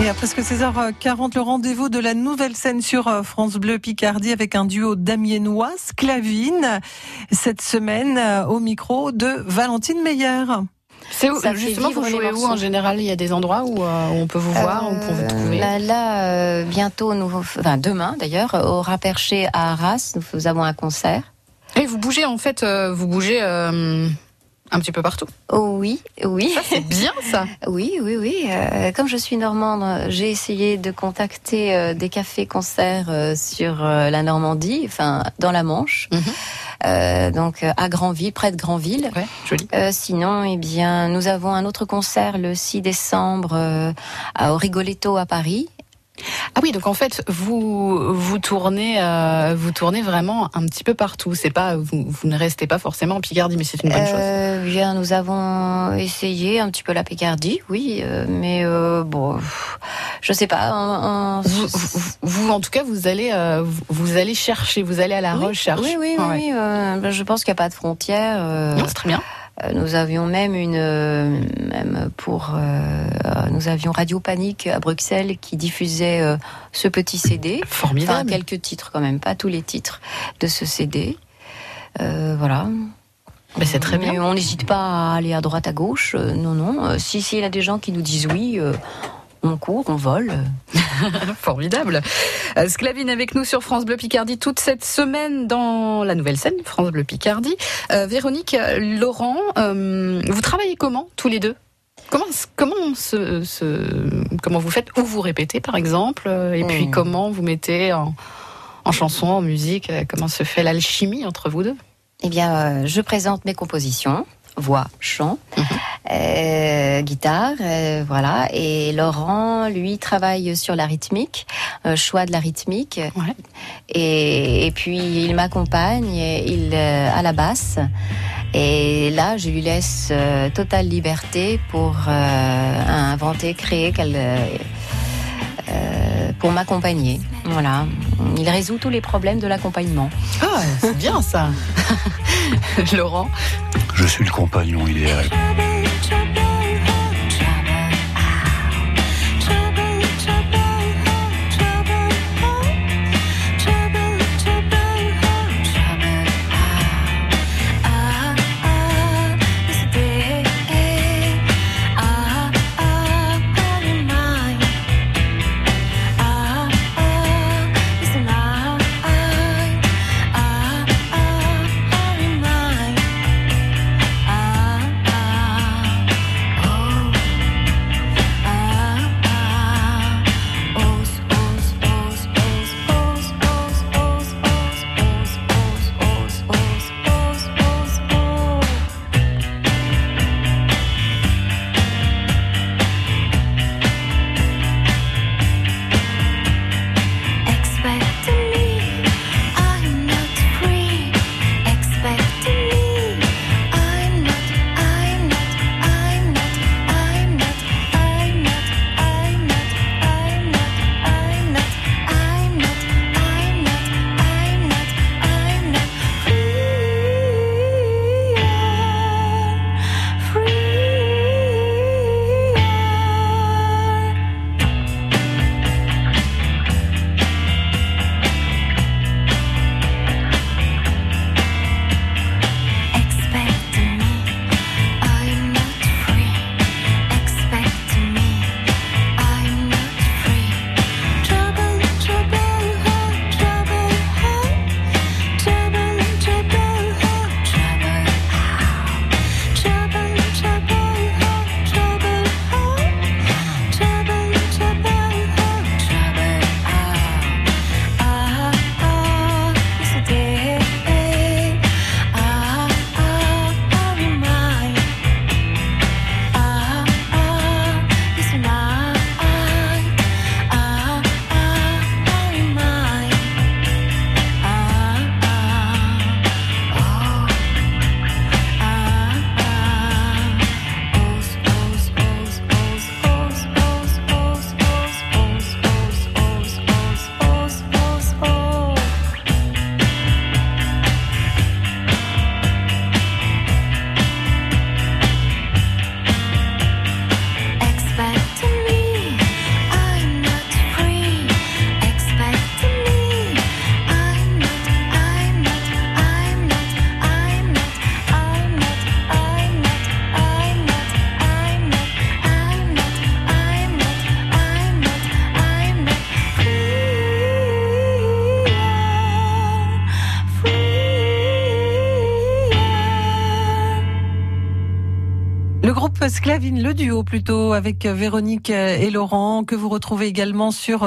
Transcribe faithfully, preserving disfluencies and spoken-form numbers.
Et à presque seize heures quarante, le rendez-vous de la nouvelle scène sur France Bleu Picardie avec un duo d'Amiénois, Sclavine, cette semaine au micro de Valentine Meyer. C'est où, justement, vous jouez où en général? Il y a des endroits où, euh, où on peut vous voir, euh, où on peut vous trouver? Là, là euh, bientôt, nous, enfin demain d'ailleurs, au Rat Perché à Arras, nous, nous avons un concert. Et vous bougez en fait, euh, vous bougez euh, un petit peu partout. Oh oui, oui. Ça, c'est bien ça. Oui, oui, oui. Euh, comme je suis normande, j'ai essayé de contacter euh, des cafés-concerts euh, sur euh, la Normandie, enfin dans la Manche. Mm-hmm. Euh, donc à Granville, près de Granville. Ouais, joli. Euh, sinon, eh bien, nous avons un autre concert le six décembre euh, au Rigoletto à Paris. Ah oui, donc en fait, vous vous tournez, euh, vous tournez vraiment un petit peu partout. C'est pas, vous, vous ne restez pas forcément en Picardie, mais c'est une bonne euh, chose. Bien, nous avons essayé un petit peu la Picardie, oui, euh, mais euh, bon, je sais pas. On, on... Vous, vous, vous, en tout cas, vous allez, euh, vous, vous allez chercher, vous allez à la oui, recherche. Oui, oui, ah, oui. Ouais. Euh, je pense qu'il n'y a pas de frontières. Euh... Non, c'est très bien. Nous avions même une, même pour, euh, nous avions Radio Panique à Bruxelles qui diffusait euh, ce petit C D. Formidable. Enfin, quelques titres quand même, pas tous les titres de ce C D. Euh, voilà. Mais c'est très bien. Mais on n'hésite pas à aller à droite, à gauche. Euh, non, non. Euh, si, si, il y a des gens qui nous disent oui. Euh, On court, on vole. Formidable. Euh, Sclavine avec nous sur France Bleu Picardie toute cette semaine dans la nouvelle scène France Bleu Picardie. Euh, Véronique, Laurent, euh, vous travaillez comment tous les deux? Comment comment se, se, comment vous faites? Où vous répétez par exemple? Et puis mmh. comment vous mettez en, en chanson, en musique? Comment se fait l'alchimie entre vous deux? Eh bien, euh, je présente mes compositions. Voix, chant, mmh. euh, guitare, euh, voilà. Et Laurent, lui, travaille sur la rythmique, euh, choix de la rythmique. Ouais. Et, et puis, il m'accompagne il, euh, à la basse. Et là, je lui laisse euh, totale liberté pour euh, inventer, créer, qu'elle, euh, pour m'accompagner. Voilà. Il résout tous les problèmes de l'accompagnement. Ah, c'est bien ça. Laurent? Je suis le compagnon idéal. Le groupe Sclavine, le duo plutôt, avec Véronique et Laurent, que vous retrouvez également sur